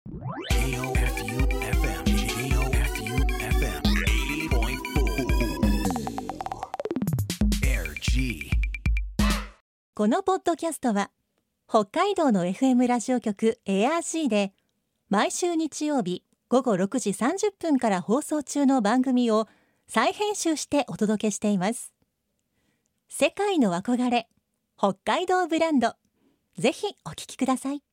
J-O-F-U-F-M 80.4 Air G。 このポッドキャストは北海道の FM ラジオ局 ARC で毎週日曜日午後6時30分から放送中の番組を再編集してお届けしています。世界の憧れ北海道ブランド、ぜひお聞きください。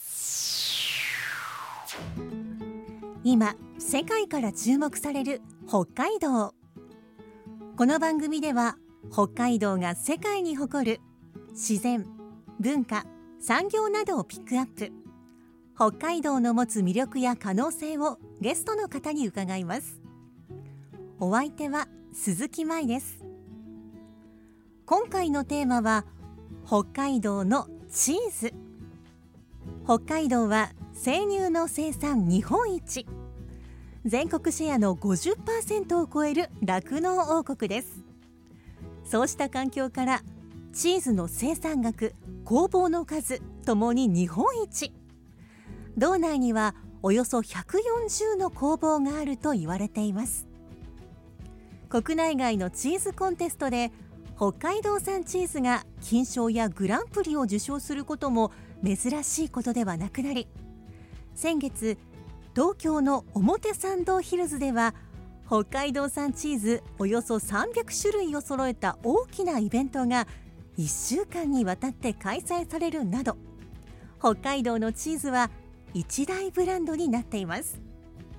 今世界から注目される北海道。この番組では北海道が世界に誇る自然、文化、産業などをピックアップ。北海道の持つ魅力や可能性をゲストの方に伺います。お相手は鈴木舞です。今回のテーマは北海道のチーズ。北海道は生乳の生産日本一、全国シェアの 50% を超える酪農王国です。そうした環境からチーズの生産額、工房の数ともに日本一。道内にはおよそ140の工房があると言われています。国内外のチーズコンテストで北海道産チーズが金賞やグランプリを受賞することも珍しいことではなくなり、先月東京の表参道ヒルズでは北海道産チーズおよそ300種類を揃えた大きなイベントが1週間にわたって開催されるなど、北海道のチーズは一大ブランドになっています。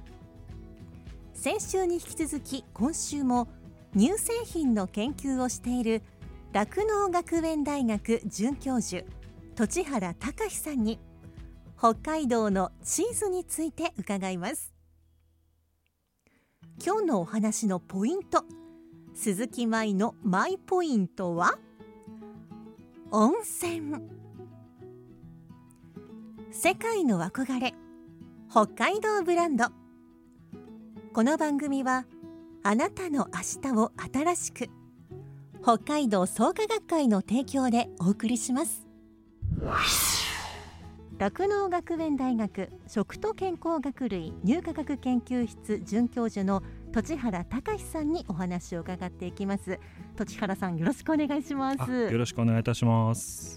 先週に引き続き今週も乳製品の研究をしている酪農学園大学准教授栃原隆さんに北海道のチーズについて伺います。今日のお話のポイント、鈴木舞のマイポイントは温泉。世界の憧れ北海道ブランド。この番組はあなたの明日を新しく、北海道創価学会の提供でお送りします。酪農学園大学食と健康学類乳化学研究室准教授の栃原隆さんにお話を伺っていきます。栃原さん、よろしくお願いします。 よろしくお願いいたします。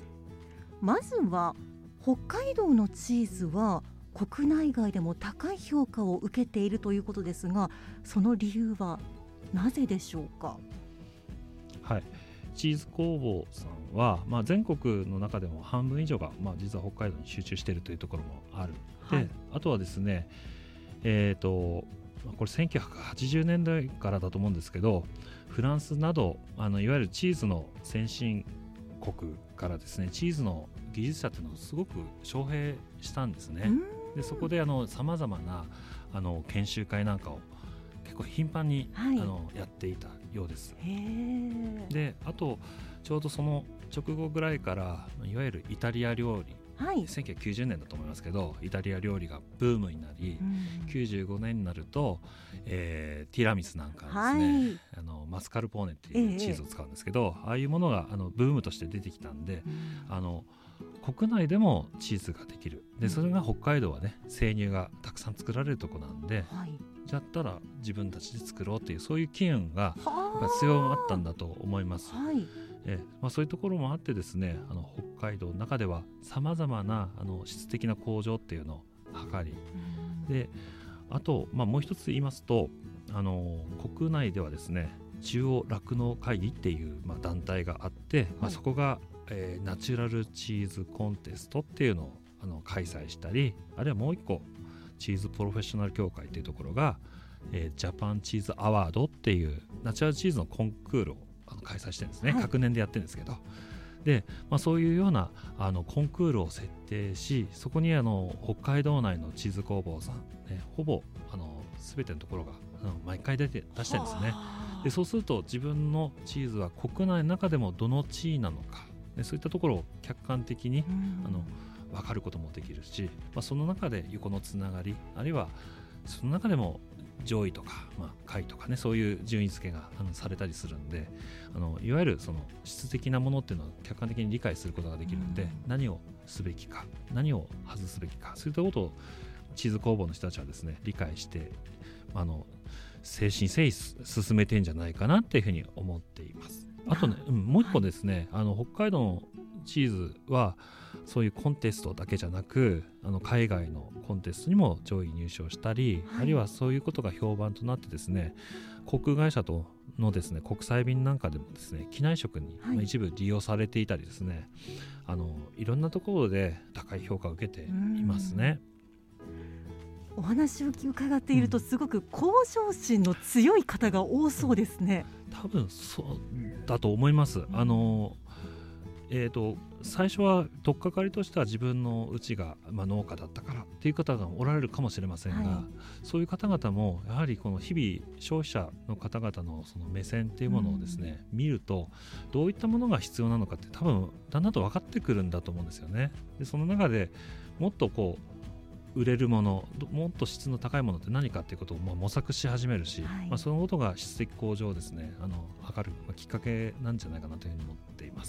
まずは北海道のチーズは国内外でも高い評価を受けているということですが、その理由はなぜでしょうか？ はい、チーズ工房さんは、全国の中でも半分以上が、実は北海道に集中しているというところもある。で、あとはですね、これ1980年代からだと思うんですけど、フランスなどいわゆるチーズの先進国からですね、チーズの技術者っていうのをすごく招聘したんですね。でそこでさまざまな研修会なんかを結構頻繁に、やっていたようです。であとちょうどその直後ぐらいからいわゆるイタリア料理、1990年だと思いますけど、イタリア料理がブームになり、95年になると、ティラミスなんかですね、マスカルポーネっていうチーズを使うんですけど、ああいうものがブームとして出てきたんで、国内でもチーズができる。でそれが北海道はね、生乳がたくさん作られるとこなんで、じゃったら自分たちで作ろうっていう、そういう機運が強まったんだと思います。そういうところもあってですね、北海道の中ではさまざまな質的な向上っていうのを図り、であと、もう一つ言いますと、国内ではですね、中央酪農会議っていう、団体があって、そこがナチュラルチーズコンテストっていうのを開催したり、あるいはもう一個チーズプロフェッショナル協会っていうところが、ジャパンチーズアワードっていうナチュラルチーズのコンクールを開催してるんですね。各年でやってるんですけど、で、そういうようなコンクールを設定し、そこに北海道内のチーズ工房さん、ほぼ全てのところが毎回出してるんですね。でそうすると自分のチーズは国内の中でもどの地位なのか、そういったところを客観的に分かることもできるし、その中で横のつながり、あるいはその中でも上位とか、下位とかね、そういう順位付けがされたりするんで、いわゆるその質的なものっていうのを客観的に理解することができるんで、何をすべきか、何を外すべきか、そういったことをチーズ工房の人たちはですね理解して誠心誠意進めてんじゃないかなっていうふうに思っています。あとね、もう一個ですね、北海道のチーズはそういうコンテストだけじゃなく海外のコンテストにも上位入賞したり、あるいはそういうことが評判となってですね、航空会社とのですね国際便なんかでもですね機内食に一部利用されていたりですね、いろんなところで高い評価を受けていますね。 お話を伺っているとすごく向上心の強い方が多そうですね。 多分そうだと思います。最初は取っかかりとしては自分のうちが、農家だったからっていう方がおられるかもしれませんが、そういう方々もやはりこの日々消費者の方々のその目線っていうものをですね、見るとどういったものが必要なのかって多分だんだんと分かってくるんだと思うんですよね。でその中でもっと売れるもの、もっと質の高いものって何かっていうことを模索し始めるし、そのことが質的向上をですね上がる、きっかけなんじゃないかなというふうに思っています。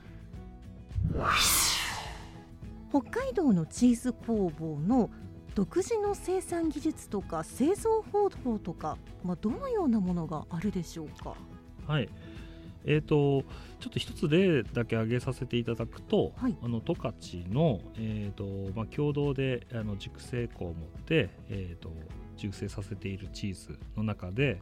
北海道のチーズ工房の独自の生産技術とか製造方法とか、どのようなものがあるでしょうか。 はい、ちょっと一つ例だけ挙げさせていただくと、十勝の、共同で熟成庫を持って、熟成させているチーズの中で、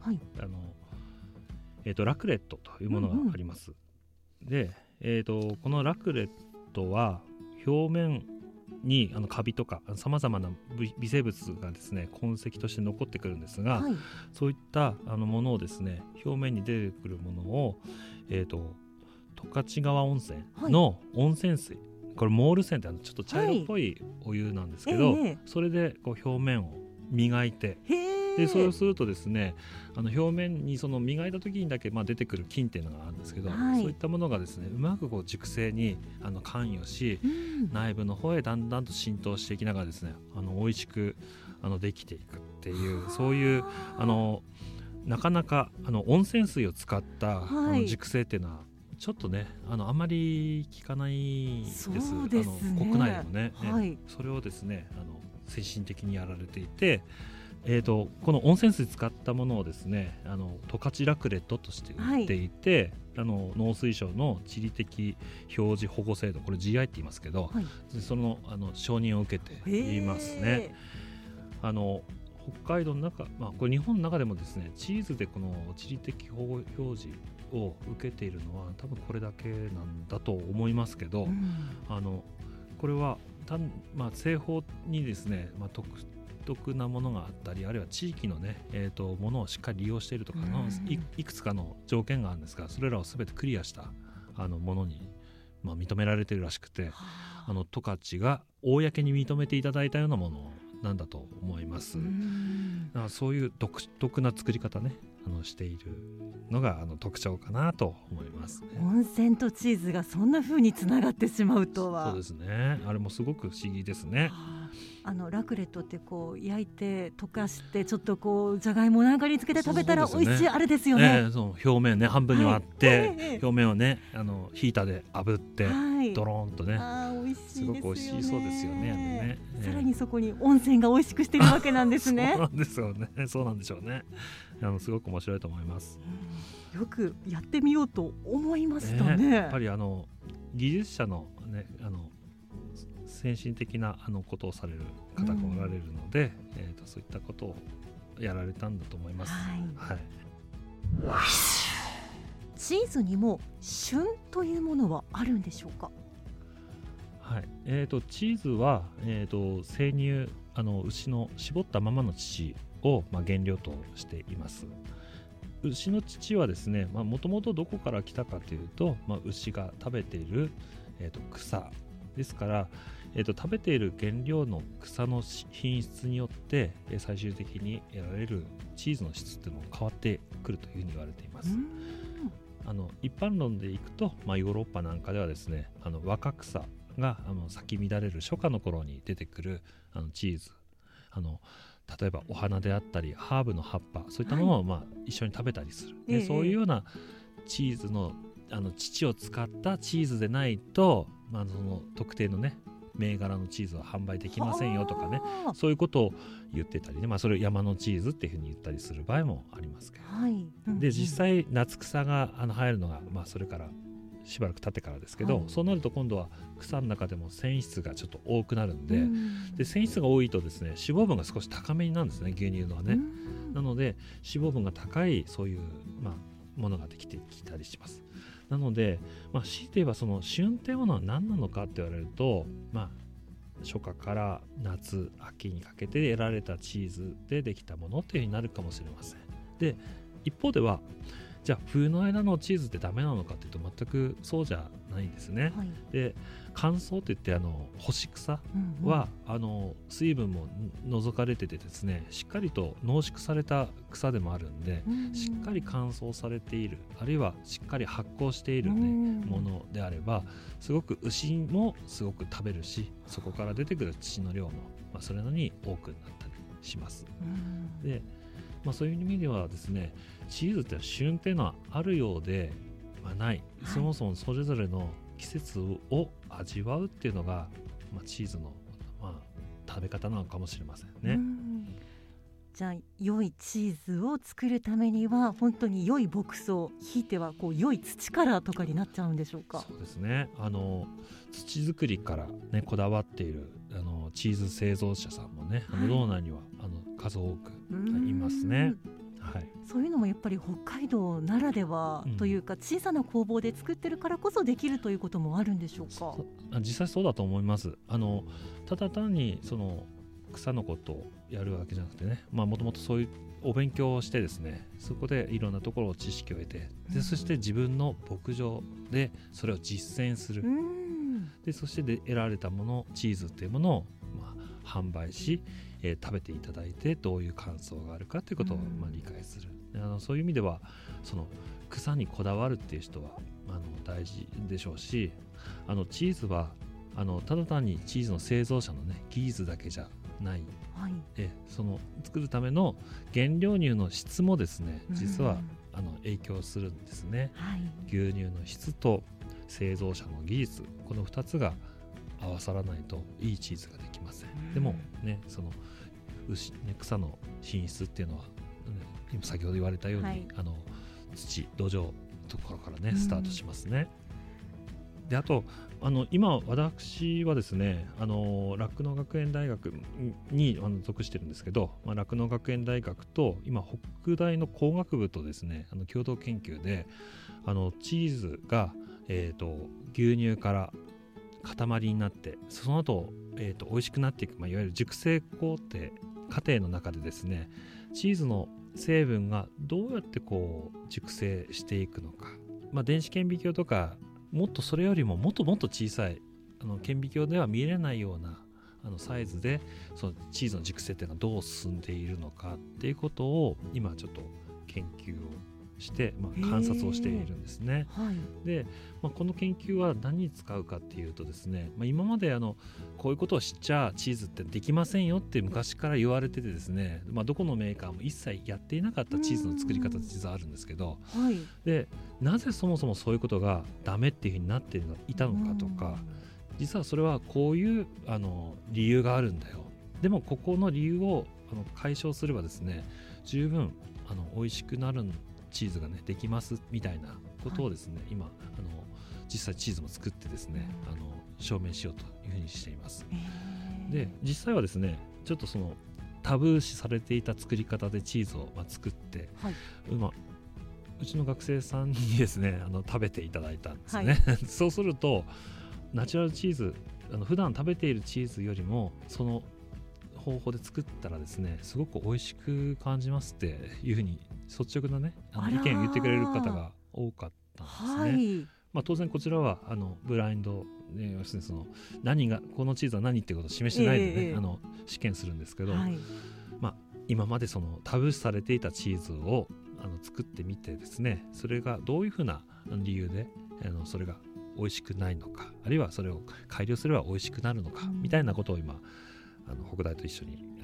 ラクレットというものがあります。で、このラクレットは表面にカビとかさまざまな微生物がですね痕跡として残ってくるんですが、そういったものをですね表面に出てくるものを、十勝川温泉の温泉水、これモール泉ってちょっと茶色っぽいお湯なんですけど、それで表面を磨いて、でそれをするとですね表面にその磨いた時にだけ出てくる菌っていうのがあるんですけど、そういったものがですねうまく熟成に関与し、内部の方へだんだんと浸透していきながらですね美味しくできていくっていう、そういうなかなか温泉水を使った熟成っていうのはちょっとねあんまり効かないです。 そうですね、 国内でもね、それをですね精神的にやられていて、この温泉水使ったものをですね十勝ラクレットとして売っていて、農水省の地理的表示保護制度、これ GI って言いますけど、その承認を受けていますね。北海道の中、これ日本の中でもですねチーズでこの地理的保護表示を受けているのは多分これだけなんだと思いますけど、これは製法にですね、独特なものがあったり、あるいは地域のね、ものをしっかり利用しているとかの いくつかの条件があるんですが、それらを全てクリアしたものに、認められているらしくて、十勝が公に認めていただいたようなものなんだと思います。だからそういう独特な作り方ねしているのが特徴かなと思います、ね。 温泉とチーズがそんな風につながってしまうとは。 そうですね、あれもすごく不思議ですね。 ラクレットって焼いて溶かしてちょっとじゃがいもなんかにつけて食べたら美味しいあれですよね。 そう表面ね半分に割って、表面をねヒーターで炙って、ドローンとね、 美味しいですよね。 すごく美味しいそうですよね。 さらにそこに温泉が美味しくしてるわけなんですね。 そうなんですよね。そうなんでしょうね。すごく面白いと思います。 よくやってみようと思いましたね。 やっぱり技術者のね先進的なことをされる方がおられるので、そういったことをやられたんだと思います。 チーズにも旬というものはあるんでしょうか。 チーズは、生乳牛の絞ったままの乳を、原料としています。牛の乳はですねもともとどこから来たかというと、牛が食べている、草ですから、食べている原料の草の品質によって最終的に得られるチーズの質っていうのも変わってくるというふうに言われています。一般論でいくと、ヨーロッパなんかではですね若草が咲き乱れる初夏の頃に出てくるチーズ、例えばお花であったりハーブの葉っぱ、そういったものを一緒に食べたりする、でそういうようなチーズの乳を使ったチーズでないと、その特定のね銘柄のチーズは販売できませんよとかね、そういうことを言ってたりね、それを山のチーズっていうふうに言ったりする場合もありますけど、で実際夏草が流行るのが、それからしばらく経ってからですけど、そうなると今度は草の中でも繊維質がちょっと多くなるんで、で繊維質が多いとですね脂肪分が少し高めになるんですね、牛乳のはね。なので脂肪分が高いそういう、ものができてきたりします。なので、強いて言えばその旬っていうものは何なのかって言われると、初夏から夏秋にかけて得られたチーズでできたものっていうふうになるかもしれません。で一方ではじゃあ冬の間のチーズってダメなのかっていうと全くそうじゃないんですね。で乾燥っていって干し草は、水分も除かれててですね、しっかりと濃縮された草でもあるんで、しっかり乾燥されている、あるいはしっかり発酵している、ものであればすごく牛もすごく食べるし、そこから出てくる乳の量も、それなりに多くなったりします。でそういう意味ではですね、チーズって旬っていうのはあるようで、ない、そもそもそれぞれの季節を味わうっていうのが、チーズの、食べ方なのかもしれませんね。 じゃあ良いチーズを作るためには本当に良い牧草、ひいては良い土からとかになっちゃうんでしょうか。 そうですね、土作りから、こだわっているチーズ製造者さんもね、道内には数多くいますね。 そういうのもやっぱり北海道ならではというか、小さな工房で作ってるからこそできるということもあるんでしょうか。 実際そうだと思います。ただ単にその草のことをやるわけじゃなくてね、もともとそういうお勉強をしてですね、そこでいろんなところを知識を得て、でそして自分の牧場でそれを実践する、でそして得られたもの、チーズっていうものを、販売し、食べていただいてどういう感想があるかということを、理解する。そういう意味ではその草にこだわるっていう人は大事でしょうし、チーズはただ単にチーズの製造者の技術だけじゃない、その作るための原料乳の質もですね、実は影響するんですね。牛乳の質と製造者の技術、この2つが合わさらないといいチーズができません。でもね、その草の品質っていうのは、今先ほど言われたように、土壌のところからねスタートしますね。であと今私はですね、酪農学園大学に属してるんですけど、酪農学園大学と今北大の工学部とですね共同研究でチーズが、牛乳から塊になって、その後、美味しくなっていく、いわゆる熟成工程過程の中でですね、チーズの成分がどうやって熟成していくのか、電子顕微鏡とかもっとそれよりももっともっと小さい顕微鏡では見れないようなサイズでそのチーズの熟成っていうのがどう進んでいるのかっていうことを今ちょっと研究をして、観察をしているんですね。で、この研究は何に使うかっていうとですね、今までこういうことをしちゃチーズってできませんよって昔から言われててですね、どこのメーカーも一切やっていなかったチーズの作り方って実はあるんですけど、でなぜそもそもそういうことがダメっていうふうになっていたのかとか、実はそれはこういう理由があるんだよ、でもここの理由を解消すればですね、十分美味しくなるチーズがねできますみたいなことをですね、今実際チーズも作ってですね証明しようというふうにしています。で実際はですね、ちょっとそのタブー視されていた作り方でチーズを作って、うちの学生さんにですね食べていただいたんですね、そうするとナチュラルチーズ、普段食べているチーズよりもその方法で作ったらですね、すごく美味しく感じますっていうふうに率直なね意見を言ってくれる方が多かったんですね。当然こちらはブラインド、要するにその何がこのチーズは何ってことを示してないでね、試験するんですけど、今までそのタブー視されていたチーズを作ってみてですね、それがどういうふうな理由でそれが美味しくないのか、あるいはそれを改良すれば美味しくなるのか、みたいなことを今北大と一緒に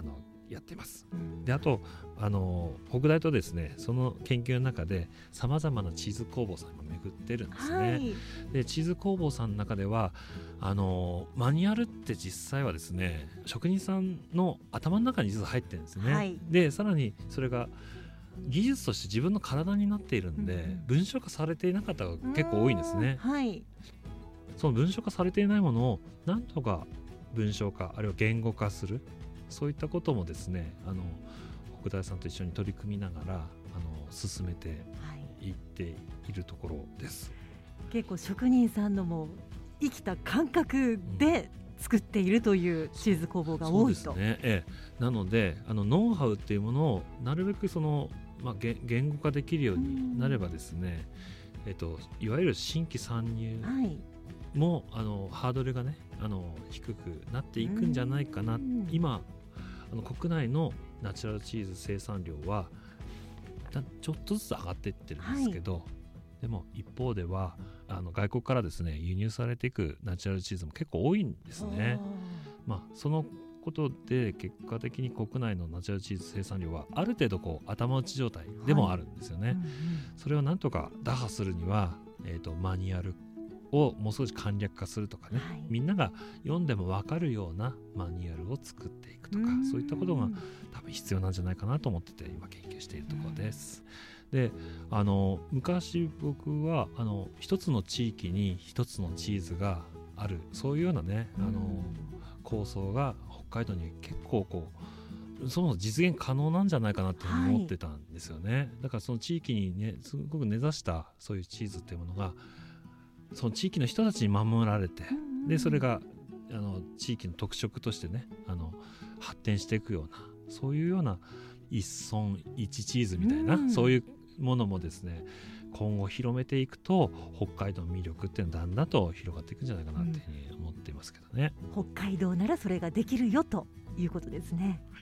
やっています。であと北大とですね、その研究の中でさまざまなチーズ工房さんが巡ってるんですね、はい、でチーズ工房さんの中ではマニュアルって実際はですね、職人さんの頭の中に実は入ってるんですね、はい、でさらにそれが技術として自分の体になっているんで、文書化されていなかったが結構多いんですね、はい、その文書化されていないものをなんとか文章化、あるいは言語化する、そういったこともですね、北大さんと一緒に取り組みながら進めていっているところです、 はい、結構職人さんのも生きた感覚で作っているというチーズ工房が多いと、 そうですね、なのでノウハウっていうものをなるべく言語化できるようになればですね、いわゆる新規参入も、ハードルがね低くなっていくんじゃないかな。今国内のナチュラルチーズ生産量はちょっとずつ上がっていってるんですけど、はい、でも一方では外国からですね輸入されていくナチュラルチーズも結構多いんですね。そのことで結果的に国内のナチュラルチーズ生産量はある程度頭打ち状態でもあるんですよね、はい、それをなんとか打破するには、マニュアルをもう少し簡略化するとかね、はい、みんなが読んでも分かるようなマニュアルを作っていくとか、そういったことが多分必要なんじゃないかなと思ってて今研究しているところです。で昔僕は一つの地域に一つのチーズがある、そういうようなね構想が北海道に結構その実現可能なんじゃないかなって思ってたんですよね、はい、だからその地域にねすごく根ざしたそういうチーズっていうものがその地域の人たちに守られて、でそれが地域の特色としてね発展していくような、そういうような一村一チーズみたいな、そういうものもですね今後広めていくと北海道の魅力っていうのはだんだんと広がっていくんじゃないかなっていうふうに思っていますけどね、 北海道ならそれができるよということですね、はい、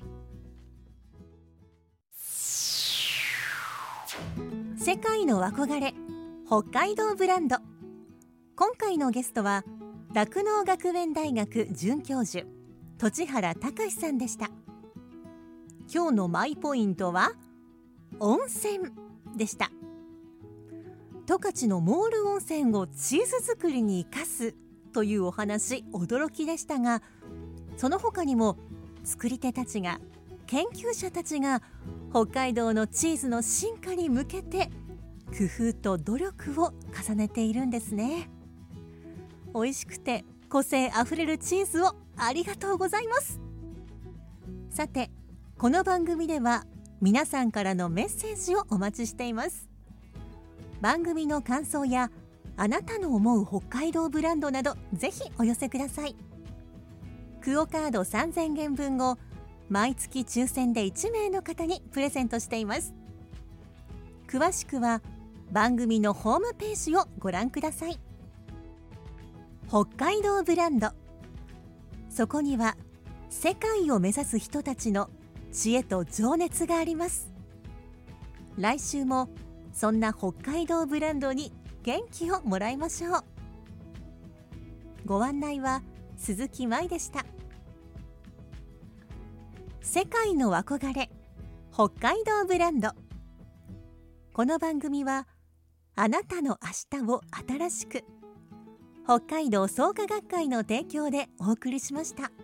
世界の憧れ北海道ブランド。今回のゲストは酪農学園大学准教授栃原隆さんでした。今日のマイポイントは温泉でした。十勝のモール温泉をチーズ作りに生かすというお話、驚きでしたが、その他にも作り手たちが、研究者たちが北海道のチーズの進化に向けて工夫と努力を重ねているんですね。美味しくて個性あふれるチーズをありがとうございます。さて、この番組では皆さんからのメッセージをお待ちしています。番組の感想やあなたの思う北海道ブランドなどぜひお寄せください。クオカード3000元分を毎月抽選で1名の方にプレゼントしています。詳しくは番組のホームページをご覧ください。北海道ブランド、そこには世界を目指す人たちの知恵と情熱があります。来週もそんな北海道ブランドに元気をもらいましょう。ご案内は鈴木舞でした。世界の憧れ北海道ブランド。この番組はあなたの明日を新しく、北海道創価学会の提供でお送りしました。